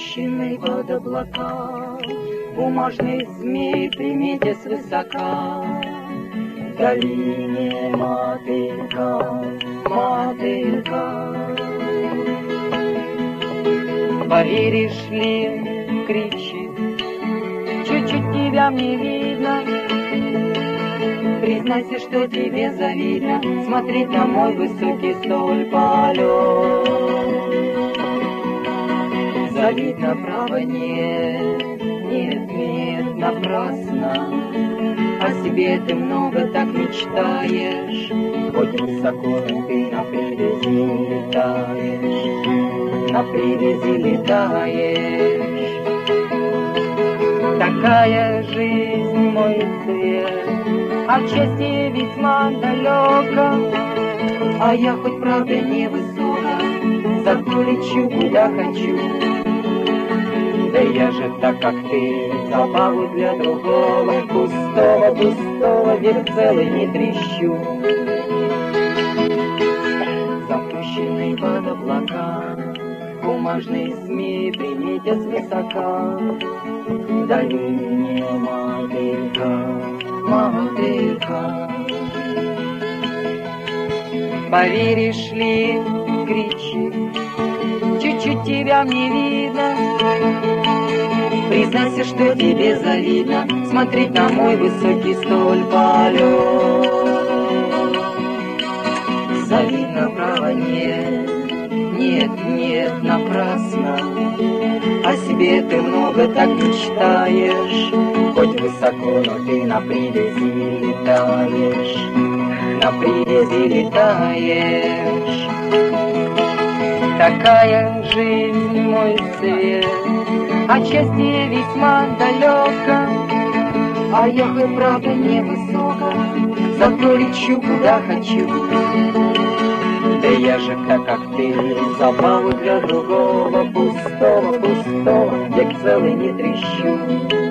Запущенный под облака, бумажный змей примете свысока. В долине мотылька, мотылька. Поверишь ли, кричит, чуть-чуть тебя мне видно. Признайся, что тебе завидно смотреть на мой высокий столь полет. Завидно, право, нет, нет, нет, напрасно. О себе ты много так мечтаешь, хоть высоко ты на привязи летаешь, на привязи летаешь. Такая жизнь, мой цвет, отчасти весьма далека, а я хоть правда невысока, зато лечу куда хочу. Да я же так, как ты, забаву для другого, пустого, пустого, век целый не трещу. Запущенный под облака, бумажный змей приметя свысока. В долине мотылька, мотылька. Поверишь ли, кричит, чуть-чуть тебя мне видно. Признайся, что тебе завидно смотреть на мой высокий столь полет. Завидно, право, нет, нет, нет, напрасно. О себе ты много так мечтаешь, хоть высоко, но ты на привязи летаешь, на привязи летаешь. Такая жизнь, мой цвет, отчасти весьма далека, а я хоть правда невысока, зато лечу куда хочу. Да я же так, как ты, забаву для другого, пустого, пустого, век целый не трещу.